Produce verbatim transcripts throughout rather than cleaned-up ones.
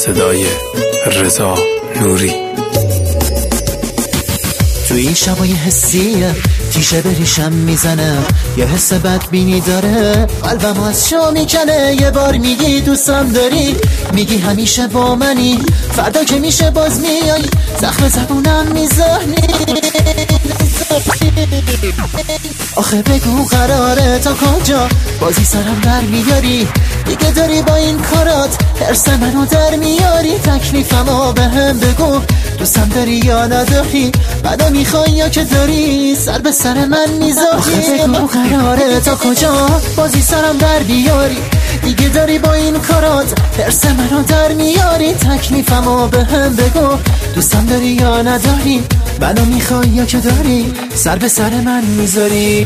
صدای رضا نوری. تو این شبای حسیه تیشه بریشم میزنه، یه حس بدبینی داره قلبم از شو میکنه. یه بار میگی دوستم داری، میگی همیشه با منی، فردا که میشه باز میای زخم زبونم میزنی. آخه بگو قراره تا کجا بازی سرم در میاری؟ دیگه داری با این کارات حرس منو در میاری. تکلیفمو به هم بگو، دوستم داری یا نداری؟ بعدا میخوای یا که داری سر به سر من میذاری؟ آخه بگو قراره تا کجا بازی سرم در بیاری؟ دیگه داری با این کارات حرس منو در میاری. تکلیفمو به هم بگو، دوستم داری یا نداری؟ بعدا میخوای یا که داری سر به سر من میذاری؟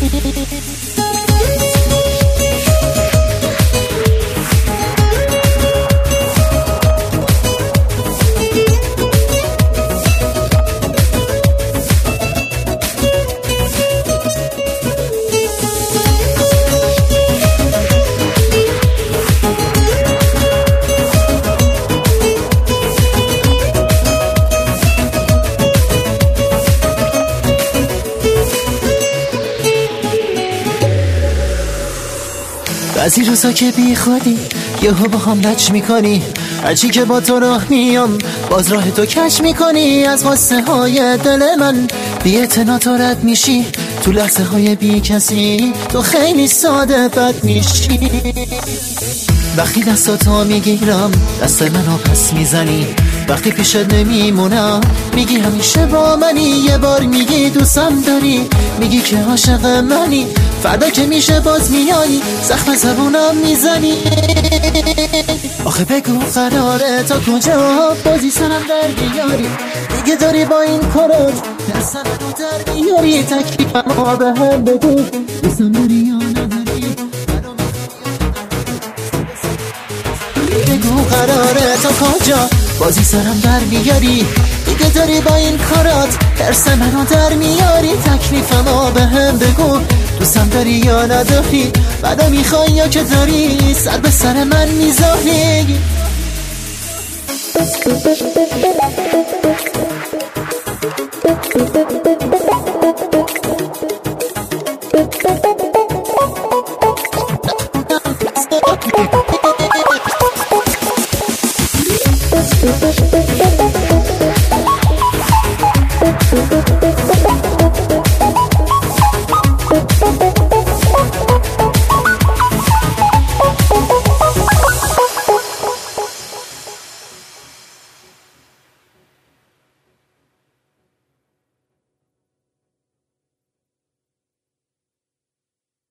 بعضی روزا که بی خودی یهو با هم لچ میکنی، هرچی که با تو راه میام باز راه تو کش میکنی. از غصه های دل من بی اعتنا تو رد میشی، تو لحظه های بی کسی تو خیلی ساده بد میشی. وقتی دستاتو میگیرم دست منو پس میزنی، وقتی پیشت نمیمونم میگی همیشه با منی. یه بار میگی دوستم داری، میگی که عاشق منی، فردا که میشه باز میایی زخم زبونم میزنی. آخه بگو قراره تا کجا بازی سرم در بیاری؟ دیگه داری با این کارات درسم رو در بیاری. تکلیفم به هم بگو، دوستم داری یا نداری؟ بگو قراره تا کجا بازی سرم در بیاری؟ دیگه داری با این کارات حرس منو در میاری. تکلیفمو به هم بگو، دوستم داری یا نداری؟ بعدا میخوای یا که داری سر به سر من میذاری؟ Thank you.